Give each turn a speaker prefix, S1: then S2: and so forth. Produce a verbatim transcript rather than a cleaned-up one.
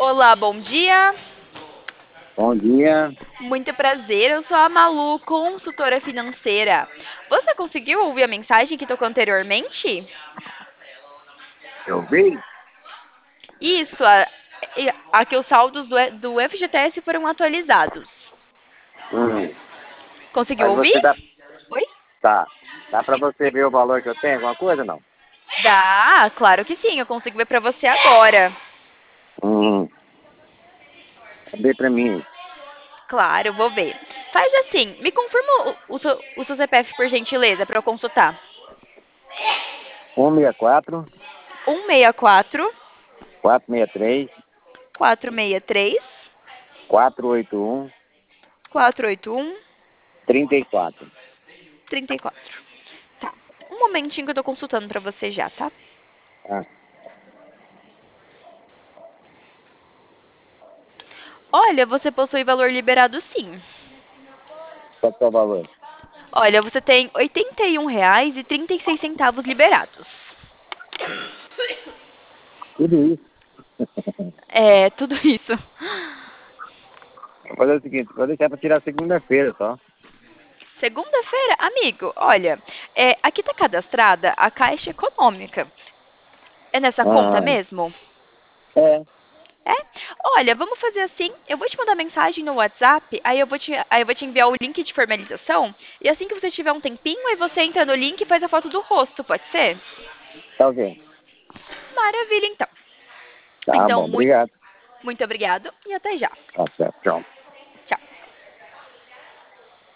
S1: Olá, bom dia.
S2: Bom dia.
S1: Muito prazer, eu sou a Malu, consultora financeira. Você conseguiu ouvir a mensagem que tocou anteriormente?
S2: Eu vi?
S1: Isso, a, e- a que os saldos do, E- do F G T S foram atualizados.
S2: Hum.
S1: Conseguiu
S2: Mas
S1: ouvir?
S2: você dá.
S1: Oi?
S2: Tá. Dá pra você ver o valor que eu tenho? Alguma coisa não?
S1: Dá, claro que sim, eu consigo ver pra você agora.
S2: Hum. Dê pra mim.
S1: Claro, eu vou ver. Faz assim, me confirma o, o seu, o seu C P F por gentileza, pra eu consultar.
S2: um seis quatro,
S1: um seis quatro,
S2: quatro seis três,
S1: quatro seis três,
S2: quatro oito um,
S1: quatro oito um,
S2: três quatro.
S1: trinta e quatro. Tá. Um momentinho que eu tô consultando pra você já, tá?
S2: Ah,
S1: Olha, você possui valor liberado sim.
S2: qual que é o valor?
S1: Olha, você tem oitenta e um reais e trinta e seis centavos liberados.
S2: Tudo isso.
S1: É, tudo isso.
S2: Vou fazer o seguinte, vou deixar pra tirar segunda-feira só.
S1: Segunda-feira, amigo, olha, é, aqui tá cadastrada a Caixa Econômica. É nessa conta
S2: Ah,
S1: mesmo?
S2: é.
S1: É? Olha, vamos fazer assim. Eu vou te mandar mensagem no WhatsApp, aí eu vou te, aí eu vou te enviar o link de formalização. E assim que você tiver um tempinho, aí você entra no link e faz a foto do rosto, pode ser?
S2: Tá ok.
S1: Maravilha, então.
S2: Tá
S1: Então,
S2: bom,
S1: muito,
S2: obrigado.
S1: muito obrigado e até já.
S2: Tá certo, tchau.